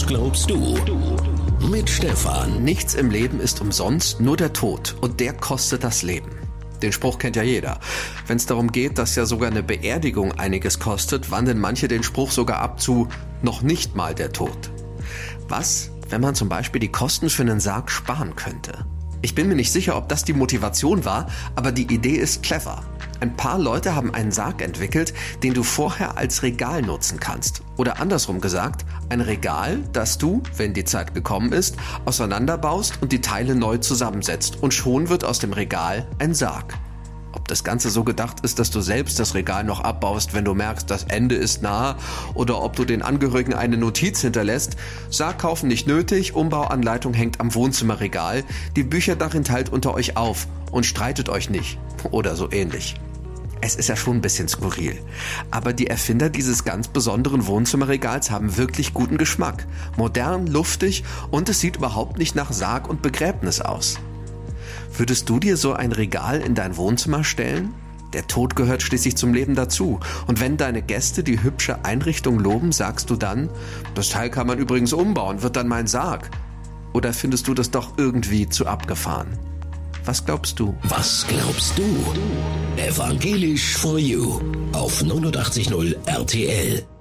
glaubst du? Mit Stefan. Nichts im Leben ist umsonst, nur der Tod. Und der kostet das Leben. Den Spruch kennt ja jeder. Wenn es darum geht, dass ja sogar eine Beerdigung einiges kostet, wandeln manche den Spruch sogar ab zu noch nicht mal der Tod. Was, wenn man zum Beispiel die Kosten für einen Sarg sparen könnte? Ich bin mir nicht sicher, ob das die Motivation war, aber die Idee ist clever. Ein paar Leute haben einen Sarg entwickelt, den du vorher als Regal nutzen kannst. Oder andersrum gesagt, ein Regal, das du, wenn die Zeit gekommen ist, auseinanderbaust und die Teile neu zusammensetzt. Und schon wird aus dem Regal ein Sarg. Ob das Ganze so gedacht ist, dass du selbst das Regal noch abbaust, wenn du merkst, das Ende ist nahe, oder ob du den Angehörigen eine Notiz hinterlässt, Sarg kaufen nicht nötig, Umbauanleitung hängt am Wohnzimmerregal, die Bücher darin teilt unter euch auf und streitet euch nicht. Oder so ähnlich. Es ist ja schon ein bisschen skurril. Aber die Erfinder dieses ganz besonderen Wohnzimmerregals haben wirklich guten Geschmack. Modern, luftig und es sieht überhaupt nicht nach Sarg und Begräbnis aus. Würdest du dir so ein Regal in dein Wohnzimmer stellen? Der Tod gehört schließlich zum Leben dazu. Und wenn deine Gäste die hübsche Einrichtung loben, sagst du dann, das Teil kann man übrigens umbauen, wird dann mein Sarg. Oder findest du das doch irgendwie zu abgefahren? Was glaubst du? Was glaubst du? Evangelisch for You auf 89.0 RTL.